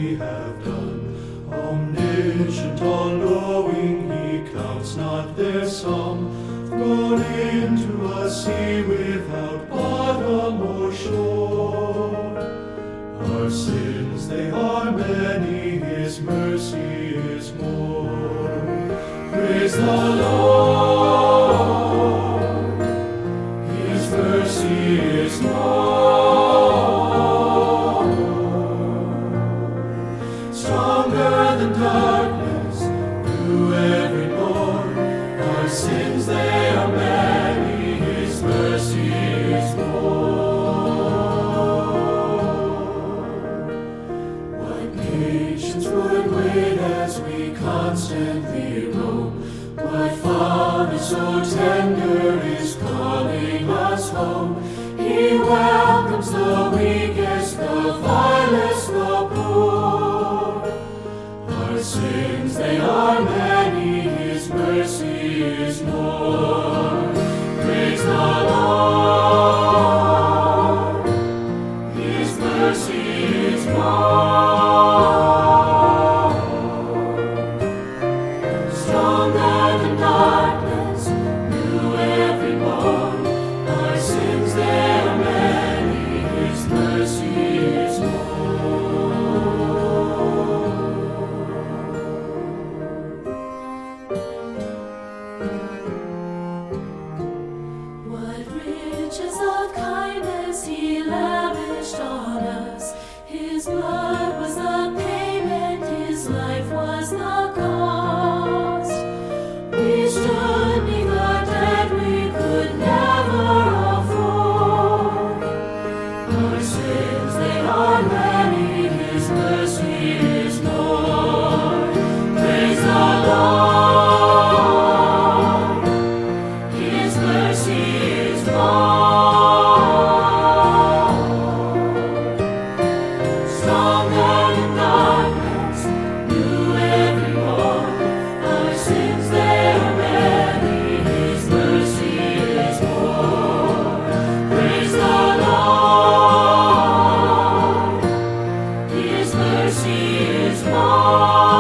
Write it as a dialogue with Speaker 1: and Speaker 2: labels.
Speaker 1: we have done. Omniscient, all-knowing, He counts not their sum. Thrown into a sea without bottom or shore. Our sins, they are many, His mercy is more. Praise the Lord, His mercy is more. Stronger than darkness, through every morn. Our sins, they are many, His mercy is more. What nations would wait as we constantly roam? What Father so tender is calling us home? He welcomes the weakest, the vilest, the poor. Our sins, they are many, His mercy is more. Praise the Lord, His mercy is more. Stronger than darkness, new every morn. Our sins, they are many, His mercy is
Speaker 2: What riches of kindness He lavished on us. His blood was the payment, His life was the cost. We stood neath a debt we could never afford. Our sins, they are many, His mercy is more. Praise the Lord, His mercy is more. Stronger than darkness, new every morn. Our sins, they are many, His mercy is more. Praise the Lord, His mercy is more.